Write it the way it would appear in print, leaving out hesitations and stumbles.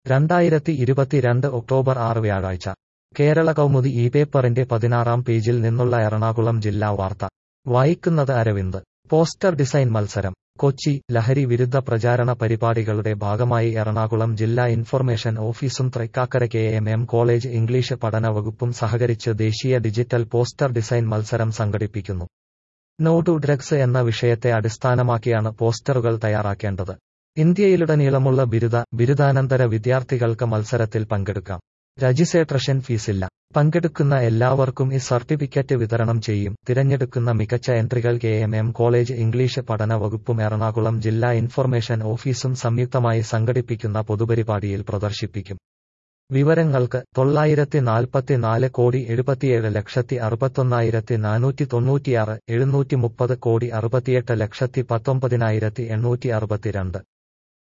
2022 October 6 വ്യാഴാഴ്ച കേരള കൗമുദി ഈ പേപ്പറിന്റെ 16-ാം പേജിൽ നിന്നുള്ള എറണാകുളം ജില്ലാ വാർത്ത വായിക്കുന്നത് അരവിന്ദ്. പോസ്റ്റർ ഡിസൈൻ മത്സരം കൊച്ചി. ലഹരി വിരുദ്ധ പ്രചാരണ പരിപാടികളുടെ ഭാഗമായി എറണാകുളം ജില്ലാ ഇൻഫർമേഷൻ ഓഫീസും തൃക്കാക്കര KMM കോളേജ് ഇംഗ്ലീഷ് പഠന വകുപ്പും സഹകരിച്ച് ദേശീയ ഡിജിറ്റൽ പോസ്റ്റർ ഡിസൈൻ മത്സരം സംഘടിപ്പിക്കുന്നു. നോ ടു ഡ്രഗ്സ് എന്ന വിഷയത്തെ അടിസ്ഥാനമാക്കിയാണ് പോസ്റ്ററുകൾ തയ്യാറാക്കേണ്ടത്. ഇന്ത്യയിലുടനീളമുള്ള ബിരുദാനന്തര വിദ്യാർത്ഥികൾക്ക് മത്സരത്തിൽ പങ്കെടുക്കാം. രജിസ്ട്രേഷൻ ഫീസില്ല. പങ്കെടുക്കുന്ന എല്ലാവർക്കും ഈ സർട്ടിഫിക്കറ്റ് വിതരണം ചെയ്യും. തിരഞ്ഞെടുക്കുന്ന മികച്ച എൻട്രികൾ KMM കോളേജ് ഇംഗ്ലീഷ് പഠന വകുപ്പും എറണാകുളം ജില്ലാ ഇൻഫർമേഷൻ ഓഫീസും സംയുക്തമായി സംഘടിപ്പിക്കുന്ന പൊതുപരിപാടിയിൽ പ്രദർശിപ്പിക്കും. വിവരങ്ങൾക്ക് 944,77,61,496, 730,68,19,862.